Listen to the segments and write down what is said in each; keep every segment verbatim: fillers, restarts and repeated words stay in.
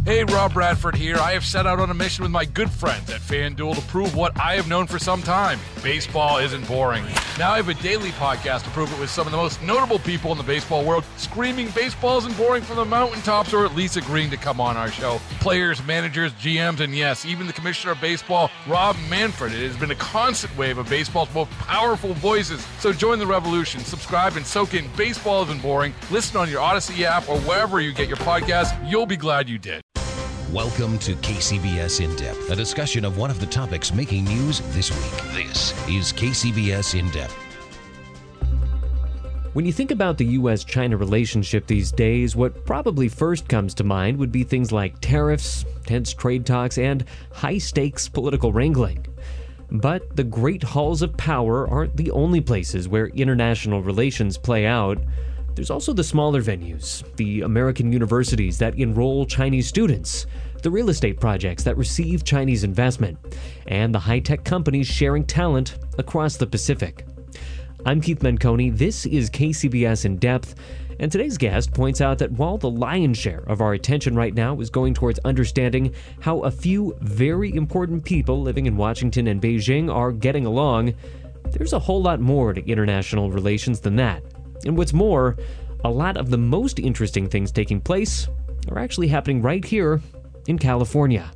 Hey, Rob Bradford here. I have set out on a mission with my good friends at FanDuel to prove what I have known for some time. Baseball isn't boring. Now I have a daily podcast to prove it with some of the most notable people in the baseball world, screaming baseball isn't boring from the mountaintops, or at least agreeing to come on our show. Players, managers, G Ms, and yes, even the commissioner of baseball, Rob Manfred. It has been a constant wave of baseball's most powerful voices. So join the revolution. Subscribe and soak in Baseball Isn't Boring. Listen on your Odyssey app or wherever you get your podcasts. You'll be glad you did. Welcome to K C B S In Depth, a discussion of one of the topics making news this week. This is K C B S In Depth. When you think about the U S China relationship these days, what probably first comes to mind would be things like tariffs, tense trade talks, and high-stakes political wrangling. But the great halls of power aren't the only places where international relations play out. There's also the smaller venues, the American universities that enroll Chinese students, the real estate projects that receive Chinese investment, and the high-tech companies sharing talent across the Pacific. I'm Keith Menconi, this is K C B S In Depth, and today's guest points out that while the lion's share of our attention right now is going towards understanding how a few very important people living in Washington and Beijing are getting along, there's a whole lot more to international relations than that. And what's more, a lot of the most interesting things taking place are actually happening right here in California.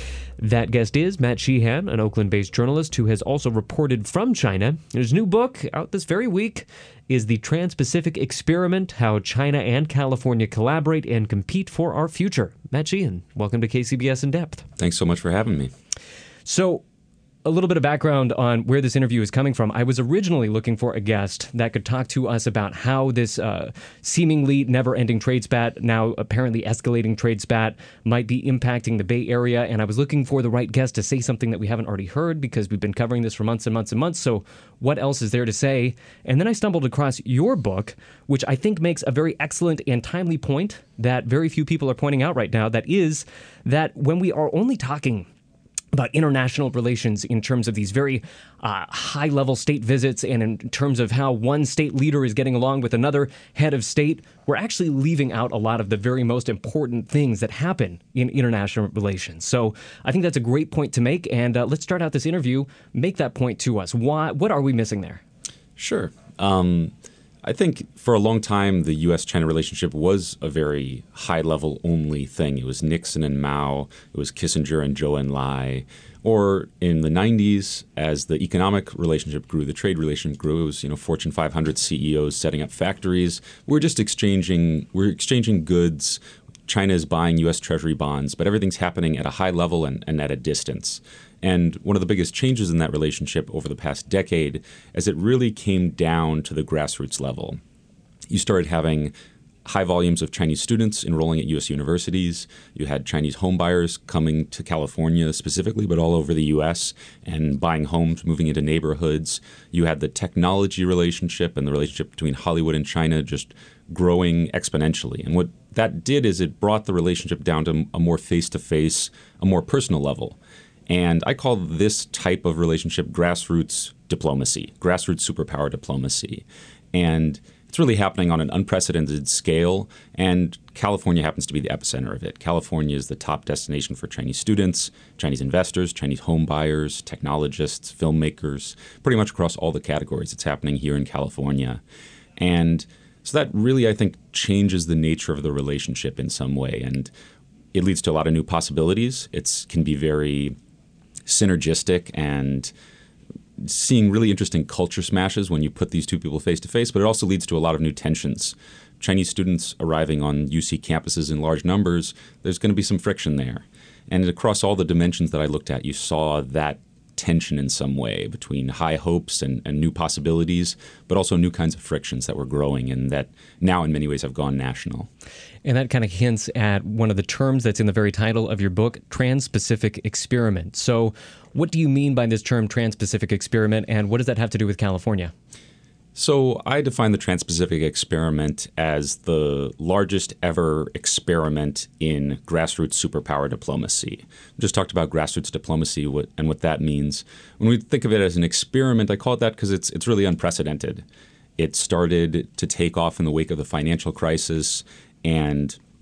That guest is Matt Sheehan, an Oakland-based journalist who has also reported from China. His new book, out this very week, is The Trans-Pacific Experiment: How China and California Collaborate and Compete for Our Future. Matt Sheehan, welcome to K C B S In Depth. Thanks so much for having me. So, a little bit of background on where this interview is coming from. I was originally looking for a guest that could talk to us about how this uh, seemingly never-ending trade spat, now apparently escalating trade spat, might be impacting the Bay Area. And I was looking for the right guest to say something that we haven't already heard because we've been covering this for months and months and months. So what else is there to say? And then I stumbled across your book, which I think makes a very excellent and timely point that very few people are pointing out right now. That is that when we are only talking about international relations in terms of these very uh, high-level state visits and in terms of how one state leader is getting along with another head of state, we're actually leaving out a lot of the very most important things that happen in international relations. So I think that's a great point to make, and uh, let's start out this interview. Make that point to us. Why? What are we missing there? Sure. Um, I think for a long time, the U S China relationship was a very high-level only thing. It was Nixon and Mao. It was Kissinger and Zhou Enlai. Or in the nineties, as the economic relationship grew, the trade relationship grew. It was, you know, Fortune five hundred C E Os setting up factories. We're just exchanging. We're exchanging goods. China is buying U S Treasury bonds, but everything's happening at a high level and, and at a distance. And one of the biggest changes in that relationship over the past decade is it really came down to the grassroots level. You started having high volumes of Chinese students enrolling at U S universities. You had Chinese homebuyers coming to California specifically, but all over the U S and buying homes, moving into neighborhoods. You had the technology relationship and the relationship between Hollywood and China just growing exponentially. And what that did is it brought the relationship down to a more face-to-face, a more personal level. And I call this type of relationship grassroots diplomacy, grassroots superpower diplomacy. And it's really happening on an unprecedented scale, and California happens to be the epicenter of it. California is the top destination for Chinese students, Chinese investors, Chinese home buyers, technologists, filmmakers, pretty much across all the categories. It's happening here in California. And so that really, I think, changes the nature of the relationship in some way, and it leads to a lot of new possibilities. It can be very synergistic and seeing really interesting culture smashes when you put these two people face to face, but it also leads to a lot of new tensions. Chinese students arriving on U C campuses in large numbers, there's going to be some friction there. And across all the dimensions that I looked at, you saw that tension in some way between high hopes and, and new possibilities, but also new kinds of frictions that were growing and that now in many ways have gone national. And that kind of hints at one of the terms that's in the very title of your book, Trans-Pacific Experiment. So what do you mean by this term Trans-Pacific Experiment, and what does that have to do with California? So I define the Trans-Pacific Experiment as the largest ever experiment in grassroots superpower diplomacy. We just talked about grassroots diplomacy what, and what that means. When we think of it as an experiment, I call it that because it's it's really unprecedented. It started to take off in the wake of the financial crisis, and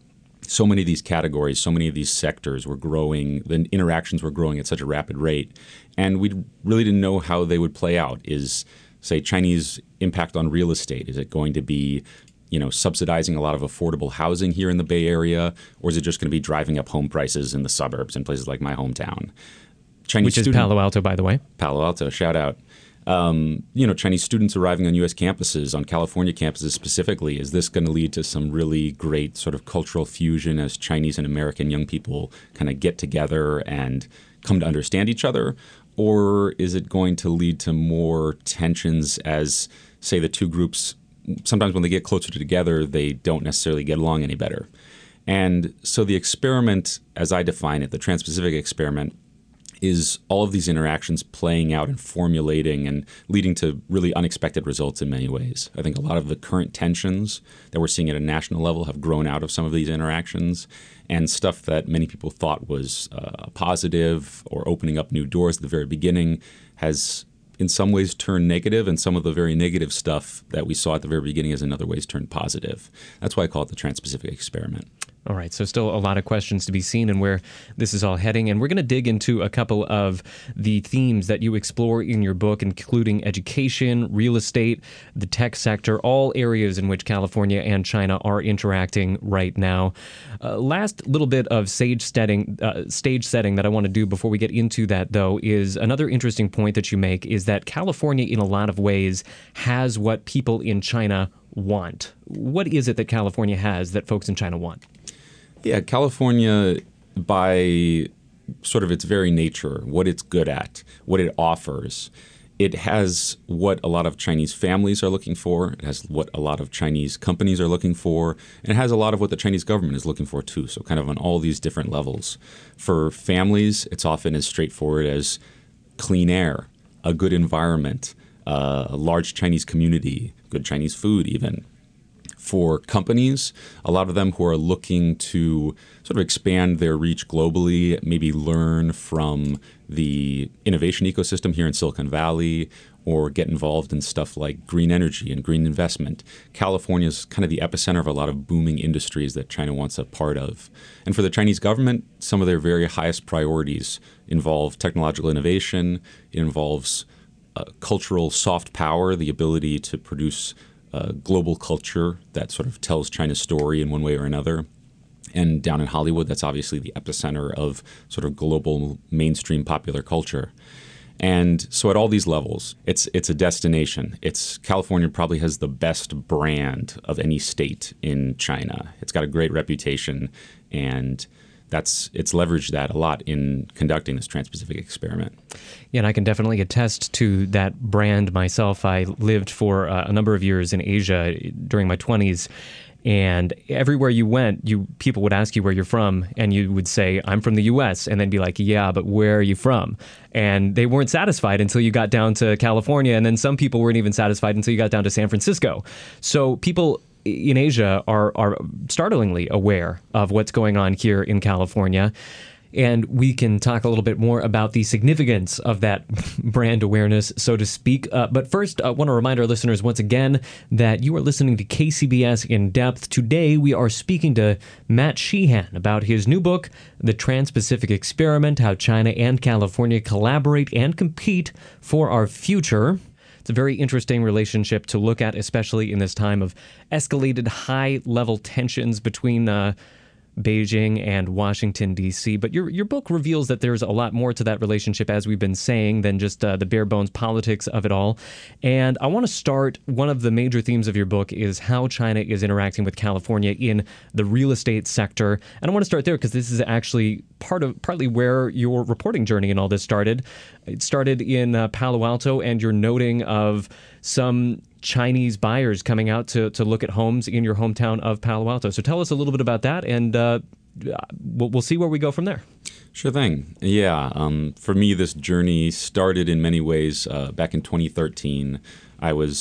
so many of these categories, so many of these sectors were growing, the interactions were growing at such a rapid rate, and we really didn't know how they would play out. Is, say, Chinese impact on real estate, is it going to be, you know, subsidizing a lot of affordable housing here in the Bay Area, or is it just going to be driving up home prices in the suburbs in places like my hometown? Chinese Which is student, Palo Alto, by the way. Palo Alto, shout out. Um, you know, Chinese students arriving on U S campuses, on California campuses specifically, is this going to lead to some really great sort of cultural fusion as Chinese and American young people kind of get together and come to understand each other? Or is it going to lead to more tensions as, say, the two groups, sometimes when they get closer together, they don't necessarily get along any better? And so the experiment, as I define it, the Trans-Pacific experiment, is all of these interactions playing out and formulating and leading to really unexpected results in many ways. I think a lot of the current tensions that we're seeing at a national level have grown out of some of these interactions, and stuff that many people thought was uh, positive or opening up new doors at the very beginning has in some ways turned negative, and some of the very negative stuff that we saw at the very beginning has in other ways turned positive. That's why I call it the Trans-Pacific experiment. All right, so still a lot of questions to be seen and where this is all heading. And we're going to dig into a couple of the themes that you explore in your book, including education, real estate, the tech sector, all areas in which California and China are interacting right now. Uh, last little bit of stage setting, uh, stage setting that I want to do before we get into that, though, is another interesting point that you make is that California, in a lot of ways, has what people in China want. What is it that California has that folks in China want? Yeah, California, by sort of its very nature, what it's good at, what it offers, it has what a lot of Chinese families are looking for. It has what a lot of Chinese companies are looking for. And it has a lot of what the Chinese government is looking for, too. So kind of on all these different levels. For families, it's often as straightforward as clean air, a good environment, uh, a large Chinese community, good Chinese food even. For companies, a lot of them who are looking to sort of expand their reach globally, maybe learn from the innovation ecosystem here in Silicon Valley, or get involved in stuff like green energy and green investment. California is kind of the epicenter of a lot of booming industries that China wants a part of. And for the Chinese government, some of their very highest priorities involve technological innovation. It involves uh, cultural soft power, the ability to produce Uh, global culture that sort of tells China's story in one way or another. And down in Hollywood, that's obviously the epicenter of sort of global mainstream popular culture. And so at all these levels, it's it's a destination. It's California probably has the best brand of any state in China. It's got a great reputation, and that's it's leveraged that a lot in conducting this Trans-Pacific experiment. Yeah, and I can definitely attest to that brand myself. I lived for uh, a number of years in Asia during my twenties, and everywhere you went, you people would ask you where you're from, and you would say, I'm from the U S, and then be like, yeah, but where are you from? And they weren't satisfied until you got down to California, and then some people weren't even satisfied until you got down to San Francisco. So people in Asia are are startlingly aware of what's going on here in California. And we can talk a little bit more about the significance of that brand awareness, so to speak. Uh, but first, I want to remind our listeners once again that you are listening to K C B S In Depth. Today, we are speaking to Matt Sheehan about his new book, The Trans-Pacific Experiment, How China and California Collaborate and Compete for Our Future. It's a very interesting relationship to look at, especially in this time of escalated high-level tensions between uh, Beijing and Washington, D C. But your your book reveals that there's a lot more to that relationship, as we've been saying, than just uh, the bare-bones politics of it all. And I want to start, one of the major themes of your book is how China is interacting with California in the real estate sector. And I want to start there because this is actually part of partly where your reporting journey and all this started. It started in uh, Palo Alto, and your noting of some Chinese buyers coming out to, to look at homes in your hometown of Palo Alto. So tell us a little bit about that, and uh, we'll, we'll see where we go from there. Sure thing. Yeah. Um, for me, this journey started in many ways uh, back in twenty thirteen. I was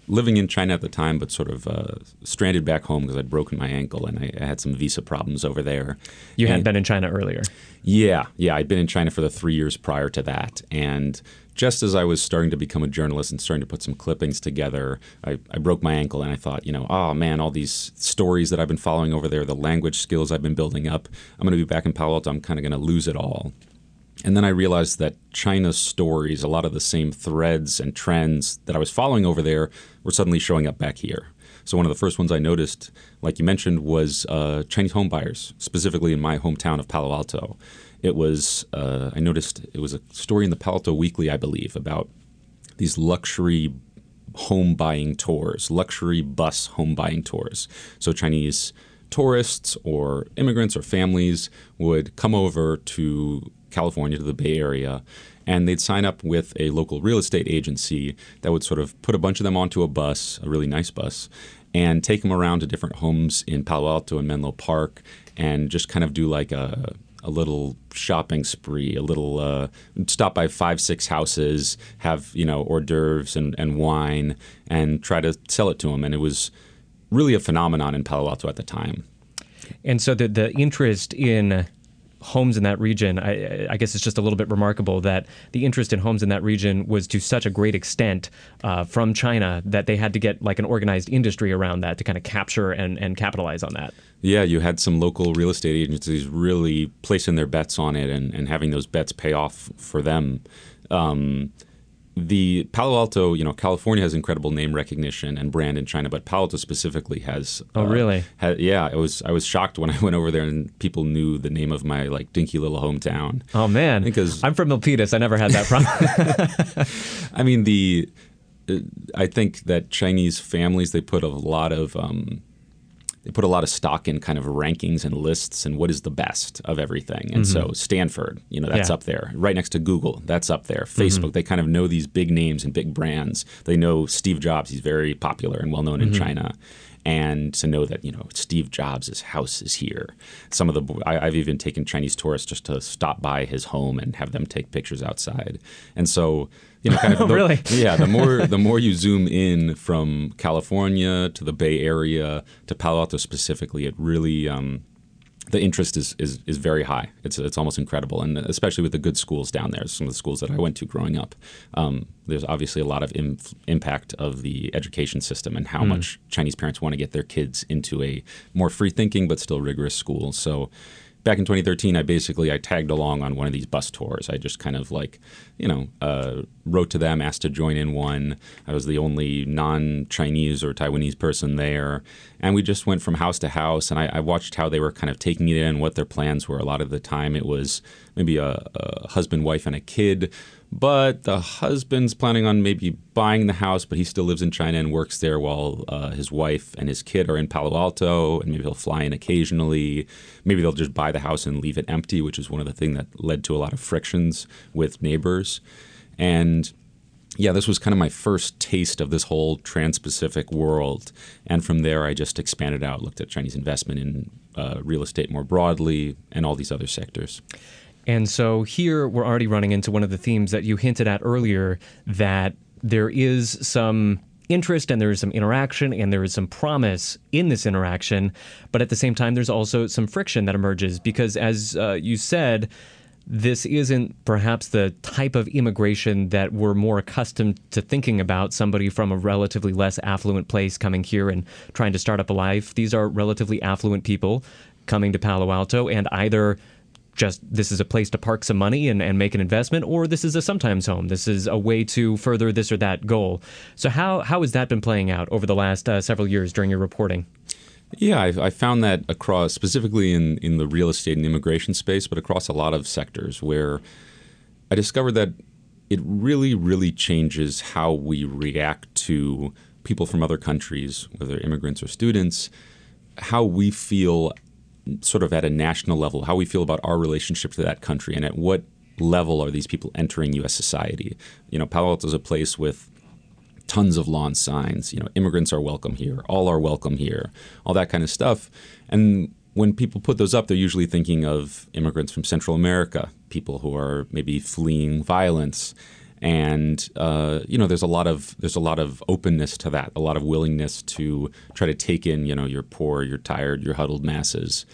living in China at the time, but sort of uh, stranded back home because I'd broken my ankle and I, I had some visa problems over there. You and, had been in China earlier. Yeah, yeah. I'd been in China for the three years prior to that. And just as I was starting to become a journalist and starting to put some clippings together, I, I broke my ankle and I thought, you know, oh man, all these stories that I've been following over there, the language skills I've been building up, I'm going to be back in Palo Alto, I'm kind of going to lose it all. And then I realized that China's stories, a lot of the same threads and trends that I was following over there were suddenly showing up back here. So one of the first ones I noticed, like you mentioned, was uh, Chinese home buyers, specifically in my hometown of Palo Alto. It was, uh, I noticed it was a story in the Palo Alto Weekly, I believe, about these luxury home buying tours, luxury bus home buying tours. So Chinese tourists or immigrants or families would come over to California, to the Bay Area, and they'd sign up with a local real estate agency that would sort of put a bunch of them onto a bus, a really nice bus, and take them around to different homes in Palo Alto and Menlo Park and just kind of do like a, a little shopping spree, a little uh, stop by five, six houses, have, you know, hors d'oeuvres and, and wine, and try to sell it to them. And it was really a phenomenon in Palo Alto at the time. And so the the interest in homes in that region, I, I guess it's just a little bit remarkable that the interest in homes in that region was to such a great extent uh, from China that they had to get like an organized industry around that to kind of capture and, and capitalize on that. Yeah, you had some local real estate agencies really placing their bets on it and, and having those bets pay off for them. Um, The Palo Alto, you know, California has incredible name recognition and brand in China, but Palo Alto specifically has. Oh, uh, really? Ha- yeah, I was I was shocked when I went over there and people knew the name of my like dinky little hometown. Oh man, because I'm from Milpitas. I never had that problem. I mean, the uh, I think that Chinese families, they put a lot of. Um, They put a lot of stock in kind of rankings and lists and what is the best of everything. And mm-hmm. so Stanford, you know, that's yeah. up there. Right next to Google, that's up there. Facebook, mm-hmm. they kind of know these big names and big brands. They know Steve Jobs. He's very popular and well-known mm-hmm. in China. And to know that, you know, Steve Jobs' house is here. Some of the I, I've even taken Chinese tourists just to stop by his home and have them take pictures outside. And so, you know, kind of oh, the, really? yeah, the more the more you zoom in from California to the Bay Area to Palo Alto specifically, it really um, the interest is, is is very high. It's it's almost incredible, and especially with the good schools down there. Some of the schools that I went to growing up, um, there's obviously a lot of im- impact of the education system and how mm. much Chinese parents want to get their kids into a more free-thinking but still rigorous school. So back in twenty thirteen, I basically I tagged along on one of these bus tours. I just kind of like, you know, uh, wrote to them, asked to join in one. I was the only non-Chinese or Taiwanese person there. And we just went from house to house, and I, I watched how they were kind of taking it in, what their plans were. A lot of the time it was maybe a, a husband, wife, and a kid. But the husband's planning on maybe buying the house, but he still lives in China and works there while uh, his wife and his kid are in Palo Alto, and maybe he'll fly in occasionally. Maybe they'll just buy the house and leave it empty, which is one of the things that led to a lot of frictions with neighbors. And yeah, this was kind of my first taste of this whole trans-Pacific world. And from there, I just expanded out, looked at Chinese investment in uh, real estate more broadly and all these other sectors. And so here we're already running into one of the themes that you hinted at earlier, that there is some interest and there is some interaction and there is some promise in this interaction. But at the same time, there's also some friction that emerges because, as uh, you said, this isn't perhaps the type of immigration that we're more accustomed to thinking about, somebody from a relatively less affluent place coming here and trying to start up a life. These are relatively affluent people coming to Palo Alto, and either just this is a place to park some money and, and make an investment, or this is a sometimes home. This is a way to further this or that goal. So how how has that been playing out over the last uh, several years during your reporting? Yeah, I, I found that across, specifically in, in the real estate and immigration space, but across a lot of sectors, where I discovered that it really, really changes how we react to people from other countries, whether immigrants or students, how we feel sort of at a national level, how we feel about our relationship to that country, and at what level are these people entering U S society. You know, Palo Alto is a place with tons of lawn signs, you know, immigrants are welcome here, all are welcome here, all that kind of stuff. And when people put those up, they're usually thinking of immigrants from Central America, people who are maybe fleeing violence. And uh, you know, there's a lot of there's a lot of openness to that, a lot of willingness to try to take in, you know, your poor, your tired, your huddled masses.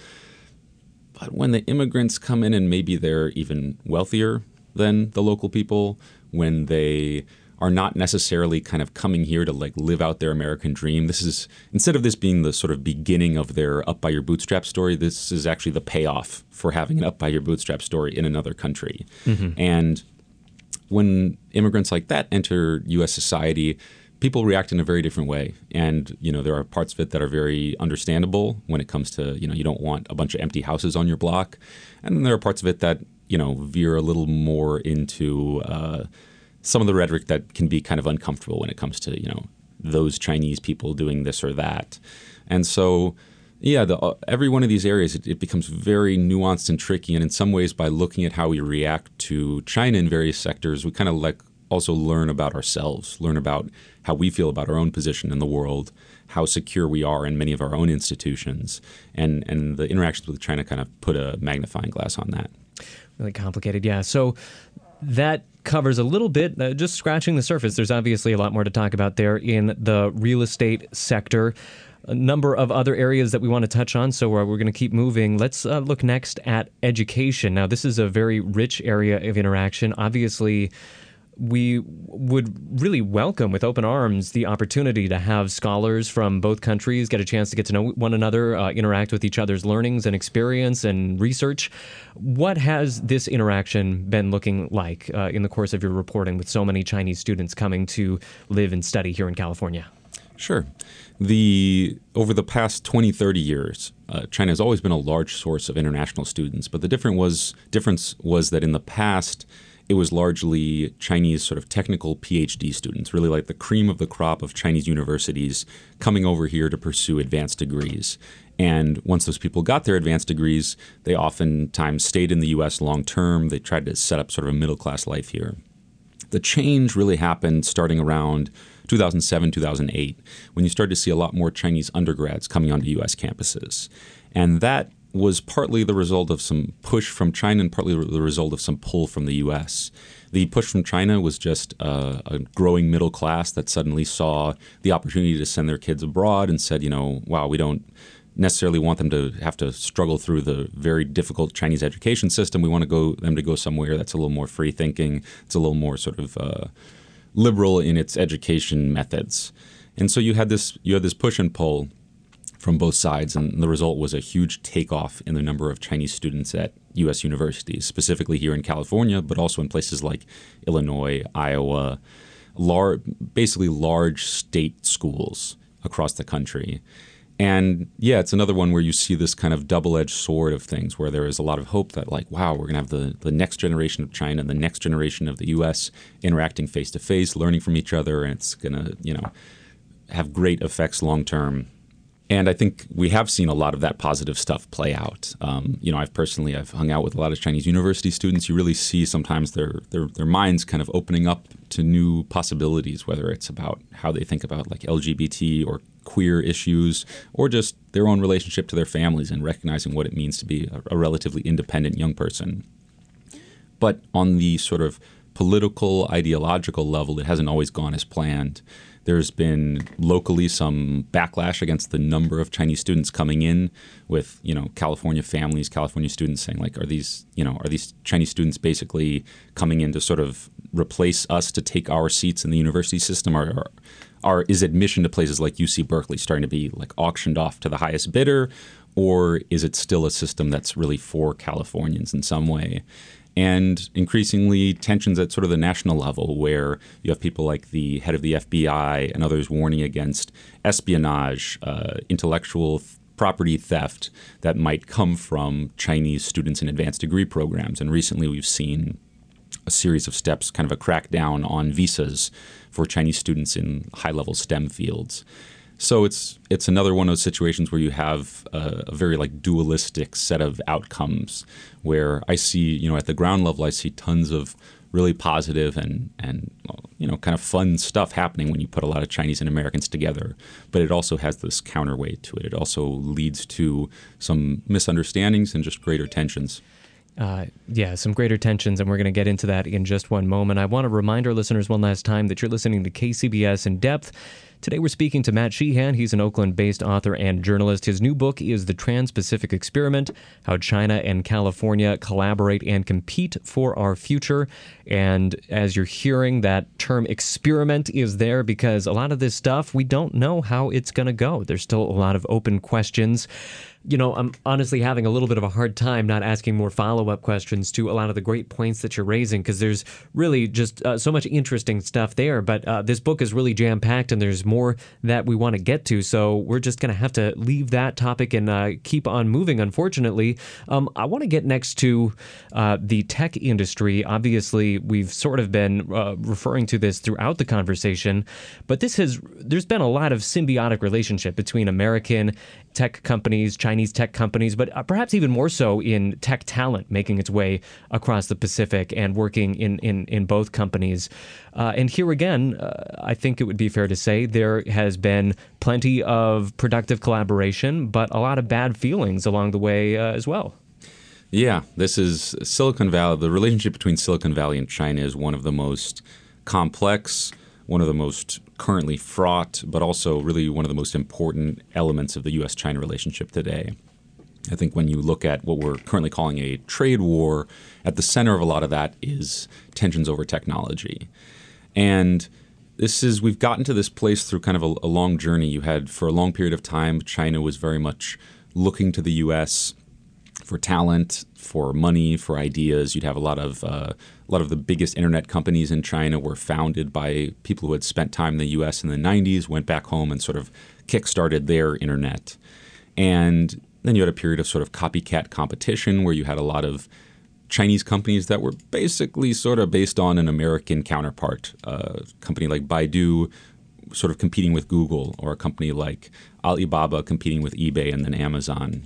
But when the immigrants come in and maybe they're even wealthier than the local people, when they are not necessarily kind of coming here to like live out their American dream. This is, instead of this being the sort of beginning of their up by your bootstrap story, this is actually the payoff for having an up by your bootstrap story in another country. Mm-hmm. And when immigrants like that enter U S society, people react in a very different way. And, you know, there are parts of it that are very understandable when it comes to, you know, you don't want a bunch of empty houses on your block. And then there are parts of it that, you know, veer a little more into uh, some of the rhetoric that can be kind of uncomfortable when it comes to, you know, those Chinese people doing this or that. And so, yeah, the, uh, every one of these areas, it, it becomes very nuanced and tricky. And in some ways, by looking at how we react to China in various sectors, we kind of like also learn about ourselves, learn about how we feel about our own position in the world, how secure we are in many of our own institutions. And, and the interactions with China kind of put a magnifying glass on that. Really complicated, yeah. So that covers a little bit, uh, just scratching the surface. There's obviously a lot more to talk about there in the real estate sector. A number of other areas that we want to touch on, so uh, we're going to keep moving. Let's uh, look next at education. Now, this is a very rich area of interaction. Obviously, we would really welcome with open arms the opportunity to have scholars from both countries get a chance to get to know one another, uh, interact with each other's learnings and experience and research. What has this interaction been looking like uh, in the course of your reporting with so many Chinese students coming to live and study here in California? Sure. The over the past twenty, thirty years, uh, China has always been a large source of international students. But the difference was, difference was that in the past, it was largely Chinese sort of technical PhD students, really like the cream of the crop of Chinese universities coming over here to pursue advanced degrees. And once those people got their advanced degrees, they oftentimes stayed in the U S long term. They tried to set up sort of a middle-class life here. The change really happened starting around two thousand seven, two thousand eight, when you started to see a lot more Chinese undergrads coming onto U S campuses. And that was partly the result of some push from China and partly the result of some pull from the U S. The push from China was just uh, a growing middle class that suddenly saw the opportunity to send their kids abroad and said, you know, wow, we don't necessarily want them to have to struggle through the very difficult Chinese education system. We want to go them to go somewhere that's a little more free thinking. It's a little more sort of uh, liberal in its education methods. And so you had this you had this push and pull from both sides, and the result was a huge takeoff in the number of Chinese students at U S universities, specifically here in California, but also in places like Illinois, Iowa, lar- basically large state schools across the country. And yeah, it's another one where you see this kind of double-edged sword of things where there is a lot of hope that like, wow, we're going to have the, the next generation of China, the next generation of the U S interacting face-to-face, learning from each other, and it's going to, you know, have great effects long-term. And I think we have seen a lot of that positive stuff play out. Um, you know, I've personally, I've hung out with a lot of Chinese university students. You really see sometimes their, their their minds kind of opening up to new possibilities, whether it's about how they think about like L G B T or queer issues, or just their own relationship to their families and recognizing what it means to be a, a relatively independent young person. But on the sort of political, ideological level, it hasn't always gone as planned. There's been locally some backlash against the number of Chinese students coming in with, you know, California families, California students saying like, are these, you know, are these Chinese students basically coming in to sort of replace us to take our seats in the university system? Or, or, or is admission to places like U C Berkeley starting to be like auctioned off to the highest bidder? Or is it still a system that's really for Californians in some way? And increasingly tensions at sort of the national level where you have people like the head of the F B I and others warning against espionage, uh, intellectual th- property theft that might come from Chinese students in advanced degree programs. And recently we've seen a series of steps, kind of a crackdown on visas for Chinese students in high-level STEM fields. So it's it's another one of those situations where you have a, a very like dualistic set of outcomes where I see, you know, at the ground level, I see tons of really positive and, and you know, kind of fun stuff happening when you put a lot of Chinese and Americans together. But it also has this counterweight to it. It also leads to some misunderstandings and just greater tensions. Uh, yeah, some greater tensions, and we're going to get into that in just one moment. I want to remind our listeners one last time that you're listening to K C B S In Depth. Today we're speaking to Matt Sheehan. He's an Oakland-based author and journalist. His new book is The Trans-Pacific Experiment, How China and California Collaborate and Compete for Our Future. And as you're hearing, that term experiment is there because a lot of this stuff, we don't know how it's going to go. There's still a lot of open questions. You know, I'm honestly having a little bit of a hard time not asking more follow-up questions to a lot of the great points that you're raising because there's really just uh, so much interesting stuff there. But uh, this book is really jam-packed and there's more that we want to get to. So we're just going to have to leave that topic and uh, keep on moving, unfortunately. Um, I want to get next to uh, the tech industry. Obviously, we've sort of been uh, referring to this throughout the conversation, but this has there's been a lot of symbiotic relationship between American tech companies, Chinese tech companies, but perhaps even more so in tech talent making its way across the Pacific and working in, in, in both companies. Uh, and here again, uh, I think it would be fair to say there has been plenty of productive collaboration, but a lot of bad feelings along the way uh, as well. Yeah, this is Silicon Valley. The relationship between Silicon Valley and China is one of the most complex, one of the most currently fraught, but also really one of the most important elements of the U S China relationship today. I think when you look at what we're currently calling a trade war, at the center of a lot of that is tensions over technology. And this is, we've gotten to this place through kind of a, a long journey. You had, for a long period of time, China was very much looking to the U S for talent, for money, for ideas. You'd have a lot of uh, a lot of the biggest internet companies in China were founded by people who had spent time in the U S in the nineties, went back home and sort of kickstarted their internet. And then you had a period of sort of copycat competition where you had a lot of Chinese companies that were basically sort of based on an American counterpart. Uh, a company like Baidu sort of competing with Google, or a company like Alibaba competing with eBay and then Amazon.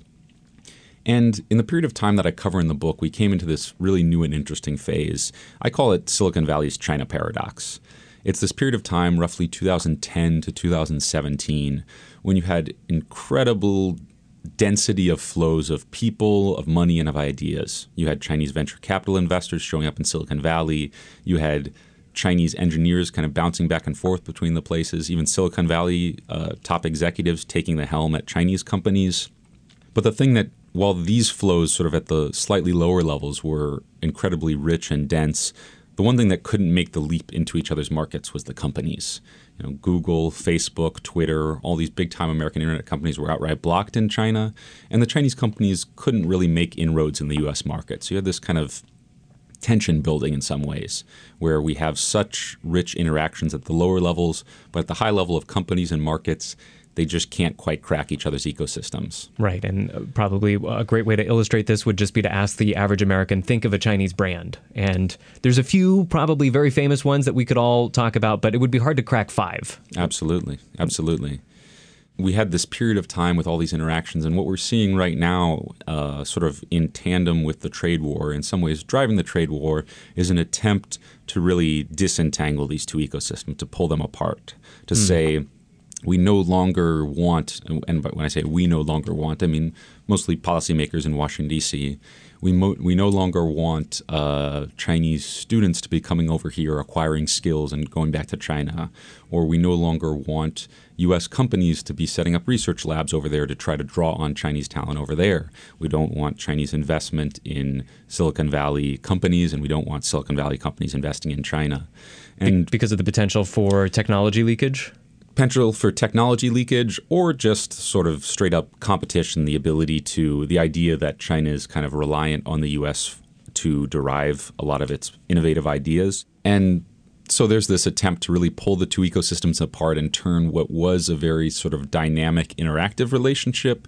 And in the period of time that I cover in the book, we came into this really new and interesting phase. I call it Silicon Valley's China paradox. It's this period of time, roughly two thousand ten to two thousand seventeen, when you had incredible density of flows of people, of money, and of ideas. You had Chinese venture capital investors showing up in Silicon Valley. You had Chinese engineers kind of bouncing back and forth between the places, even Silicon Valley uh, top executives taking the helm at Chinese companies. But the thing that, while these flows sort of at the slightly lower levels were incredibly rich and dense, the one thing that couldn't make the leap into each other's markets was the companies. You know, Google, Facebook, Twitter, all these big-time American internet companies were outright blocked in China, and the Chinese companies couldn't really make inroads in the U S market. So you had this kind of tension building in some ways, where we have such rich interactions at the lower levels, but at the high level of companies and markets, they just can't quite crack each other's ecosystems. Right, and probably a great way to illustrate this would just be to ask the average American, think of a Chinese brand. And there's a few probably very famous ones that we could all talk about, but it would be hard to crack five. Absolutely, absolutely. We had this period of time with all these interactions, and what we're seeing right now, uh, sort of in tandem with the trade war, in some ways driving the trade war, is an attempt to really disentangle these two ecosystems, to pull them apart, to mm. say, we no longer want, and when I say we no longer want, I mean mostly policymakers in Washington, D C, we, mo- we no longer want uh, Chinese students to be coming over here, acquiring skills and going back to China, or we no longer want U S companies to be setting up research labs over there to try to draw on Chinese talent over there. We don't want Chinese investment in Silicon Valley companies, and we don't want Silicon Valley companies investing in China. And because of the potential for technology leakage? Potential for technology leakage, or just sort of straight up competition, the ability to, the idea that China is kind of reliant on the U S to derive a lot of its innovative ideas. And so there's this attempt to really pull the two ecosystems apart and turn what was a very sort of dynamic, interactive relationship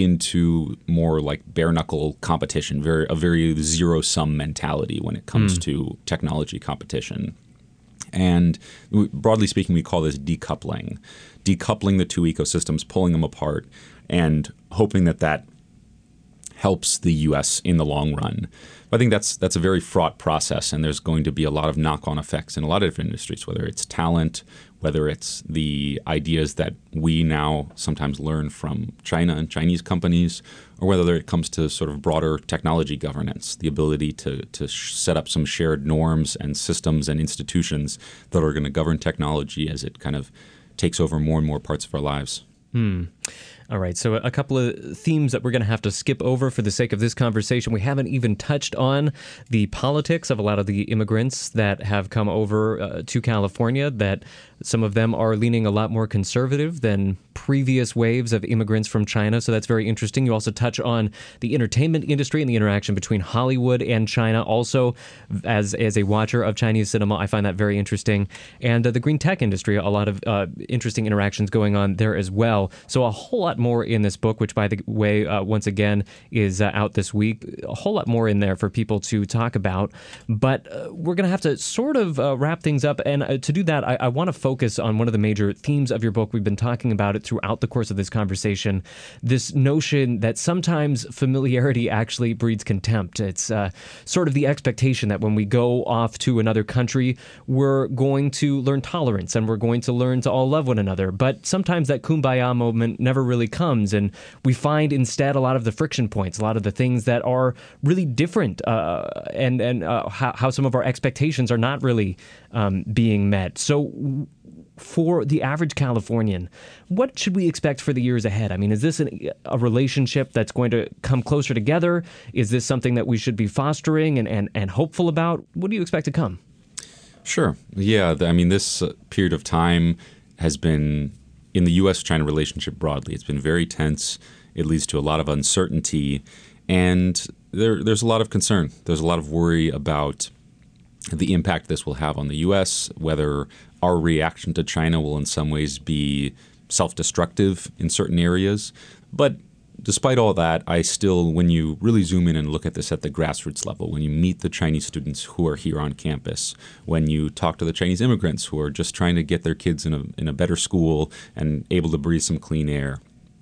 into more like bare knuckle competition, very a very zero sum mentality when it comes mm. to technology competition. And broadly speaking, we call this decoupling, decoupling the two ecosystems, pulling them apart, and hoping that that helps the U S in the long run. But I think that's that's a very fraught process, and there's going to be a lot of knock-on effects in a lot of different industries, whether it's talent, whether it's the ideas that we now sometimes learn from China and Chinese companies, or whether it comes to sort of broader technology governance, the ability to, to sh- set up some shared norms and systems and institutions that are going to govern technology as it kind of takes over more and more parts of our lives. Hmm. All right, so a couple of themes that we're going to have to skip over for the sake of this conversation. We haven't even touched on the politics of a lot of the immigrants that have come over uh, to California, that some of them are leaning a lot more conservative than previous waves of immigrants from China, so that's very interesting. You also touch on the entertainment industry and the interaction between Hollywood and China. Also, as as a watcher of Chinese cinema, I find that very interesting. And uh, the green tech industry, a lot of uh, interesting interactions going on there as well. So a whole lot more in this book, which, by the way, uh, once again, is uh, out this week. A whole lot more in there for people to talk about. But uh, we're going to have to sort of uh, wrap things up. And uh, to do that, I, I want to focus on one of the major themes of your book. We've been talking about it throughout the course of this conversation, this notion that sometimes familiarity actually breeds contempt. It's uh, sort of the expectation that when we go off to another country, we're going to learn tolerance and we're going to learn to all love one another. But sometimes that kumbaya moment never really comes, and we find instead a lot of the friction points, a lot of the things that are really different, uh, and, and uh, how, how some of our expectations are not really um, being met. So for the average Californian, what should we expect for the years ahead? I mean, is this an, a relationship that's going to come closer together? Is this something that we should be fostering and, and, and hopeful about? What do you expect to come? Sure. Yeah. I mean, this period of time has been, in the U S China relationship broadly, it's been very tense. It leads to a lot of uncertainty. And there, there's a lot of concern. There's a lot of worry about the impact this will have on the U S, whether our reaction to China will in some ways be self-destructive in certain areas. But despite all that, I still, when you really zoom in and look at this at the grassroots level, when you meet the Chinese students who are here on campus, when you talk to the Chinese immigrants who are just trying to get their kids in a, in a better school and able to breathe some clean air,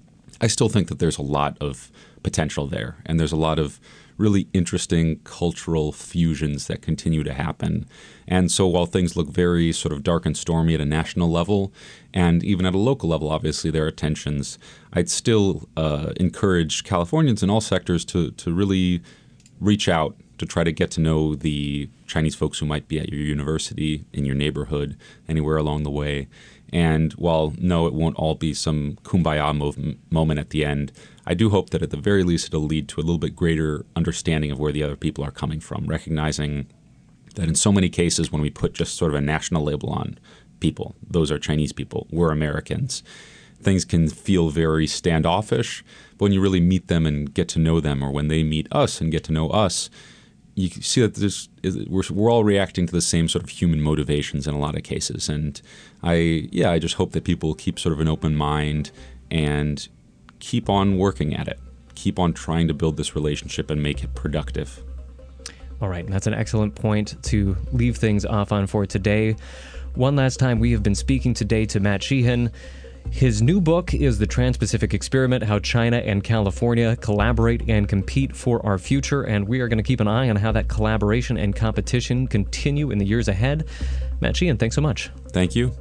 I still think that there's a lot of potential there. And there's a lot of really interesting cultural fusions that continue to happen. And so while things look very sort of dark and stormy at a national level, and even at a local level, obviously there are tensions, I'd still uh, encourage Californians in all sectors to, to really reach out to try to get to know the Chinese folks who might be at your university, in your neighborhood, anywhere along the way. And while, no, it won't all be some kumbaya mov- moment at the end, I do hope that at the very least it'll lead to a little bit greater understanding of where the other people are coming from, recognizing that in so many cases when we put just sort of a national label on people, those are Chinese people, we're Americans, things can feel very standoffish. But when you really meet them and get to know them, or when they meet us and get to know us, you see that there's, we're, we're all reacting to the same sort of human motivations in a lot of cases. And I, yeah, I just hope that people keep sort of an open mind and keep on working at it, keep on trying to build this relationship and make it productive. All right, that's an excellent point to leave things off on for today. One last time, we have been speaking today to Matt Sheehan. His new book is The Trans-Pacific Experiment, How China and California Collaborate and Compete for Our Future, and we are going to keep an eye on how that collaboration and competition continue in the years ahead. Matt Sheehan, thanks so much. Thank you.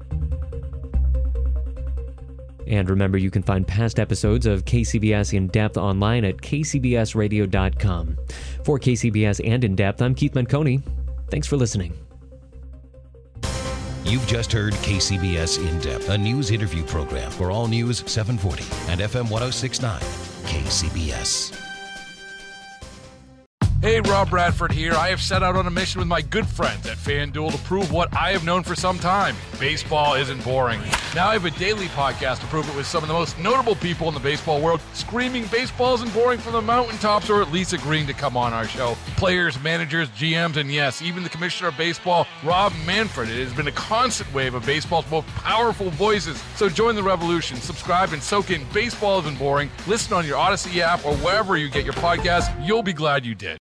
And remember, you can find past episodes of K C B S In Depth online at k c b s radio dot com. For K C B S and In Depth, I'm Keith Manconi. Thanks for listening. You've just heard K C B S In Depth, a news interview program for All News seven forty and F M one oh six point nine, K C B S. Hey, Rob Bradford here. I have set out on a mission with my good friends at FanDuel to prove what I have known for some time. Baseball isn't boring. Now I have a daily podcast to prove it with some of the most notable people in the baseball world, screaming baseball isn't boring from the mountaintops, or at least agreeing to come on our show. Players, managers, G Ms, and yes, even the commissioner of baseball, Rob Manfred. It has been a constant wave of baseball's most powerful voices. So join the revolution. Subscribe and soak in Baseball Isn't Boring. Listen on your Odyssey app or wherever you get your podcasts. You'll be glad you did.